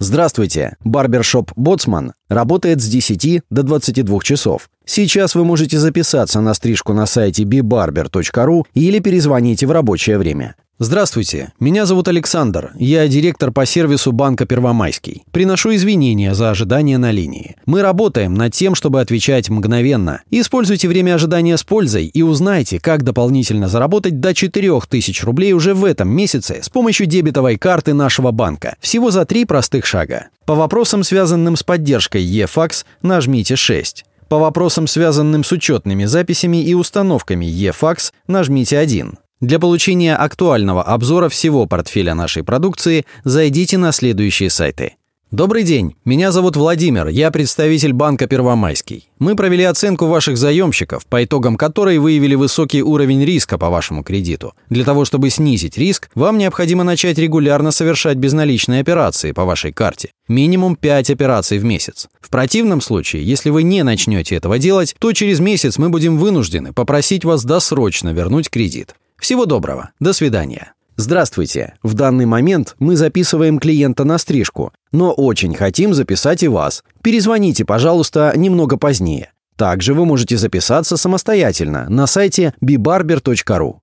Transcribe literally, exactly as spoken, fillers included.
Здравствуйте! Барбершоп «Боцман» работает с десяти до двадцати двух часов. Сейчас вы можете записаться на стрижку на сайте би барбер точка ру или перезвоните в рабочее время. Здравствуйте, меня зовут Александр, я директор по сервису банка «Первомайский». Приношу извинения за ожидание на линии. Мы работаем над тем, чтобы отвечать мгновенно. Используйте время ожидания с пользой и узнайте, как дополнительно заработать до четырёх тысяч рублей уже в этом месяце с помощью дебетовой карты нашего банка. Всего за три простых шага. По вопросам, связанным с поддержкой e-факс, нажмите шесть. По вопросам, связанным с учетными записями и установками e-факс, нажмите один. Для получения актуального обзора всего портфеля нашей продукции зайдите на следующие сайты. Добрый день, меня зовут Владимир, я представитель банка «Первомайский». Мы провели оценку ваших заемщиков, по итогам которой выявили высокий уровень риска по вашему кредиту. Для того, чтобы снизить риск, вам необходимо начать регулярно совершать безналичные операции по вашей карте. Минимум пять операций в месяц. В противном случае, если вы не начнете этого делать, то через месяц мы будем вынуждены попросить вас досрочно вернуть кредит. Всего доброго. До свидания. Здравствуйте. В данный момент мы записываем клиента на стрижку, но очень хотим записать и вас. Перезвоните, пожалуйста, немного позднее. Также вы можете записаться самостоятельно на сайте би барбер точка ру.